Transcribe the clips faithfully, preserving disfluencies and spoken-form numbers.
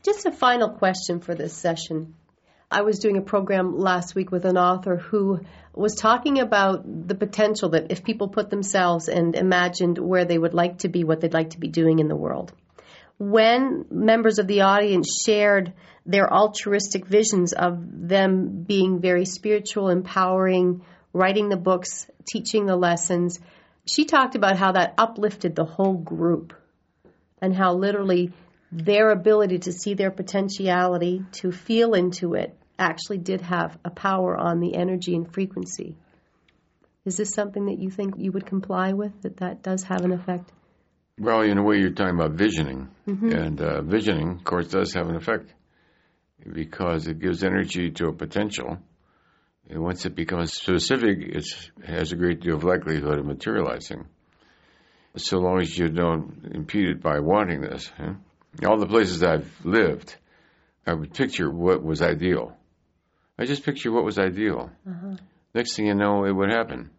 Just a final question for this session. I was doing a program last week with an author who was talking about the potential that if people put themselves and imagined where they would like to be, what they'd like to be doing in the world. When members of the audience shared their altruistic visions of them being very spiritual, empowering, writing the books, teaching the lessons, she talked about how that uplifted the whole group and how literally their ability to see their potentiality, to feel into it, actually did have a power on the energy and frequency. Is this something that you think you would comply with, that that does have an effect? Well, in a way, you're talking about visioning. Mm-hmm. And uh, visioning, of course, does have an effect because it gives energy to a potential. And once it becomes specific, it's, it has a great deal of likelihood of materializing, so long as you don't impede it by wanting this. Huh? All the places I've lived, I would picture what was ideal. I just picture what was ideal. Uh-huh. Next thing you know, it would happen.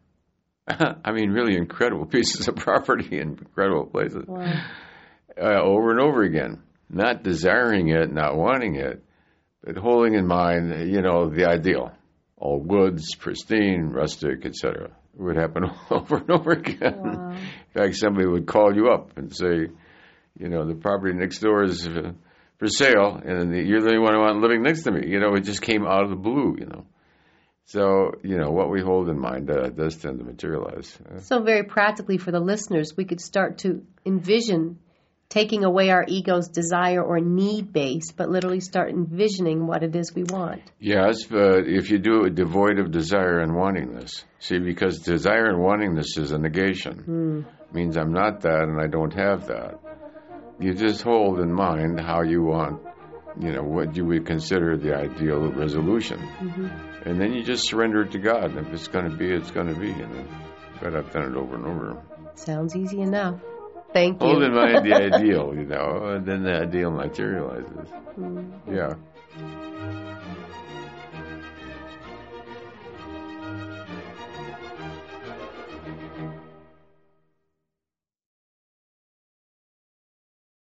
I mean, really incredible pieces of property in incredible places. Wow. Uh, over and over again. Not desiring it, not wanting it, but holding in mind, you know, the ideal. All woods, pristine, rustic, et cetera. It would happen over and over again. Wow. In fact, somebody would call you up and say, you know, the property next door is uh, for sale, and you're the only one who wants living next to me. You know, it just came out of the blue, you know. So, you know, what we hold in mind uh, does tend to materialize. So very practically for the listeners, we could start to envision taking away our ego's desire or need base, but literally start envisioning what it is we want. Yes, but if you do it devoid of desire and wantingness. See, because desire and wantingness is a negation. Mm. It means I'm not that and I don't have that. You just hold in mind how you want, you know, what you would consider the ideal resolution. Mm-hmm. And then you just surrender it to God. If it's going to be, it's going to be. And then, but I've done it over and over. Sounds easy enough. Thank you. Hold in mind the ideal, you know, and then the ideal materializes. Mm. Yeah.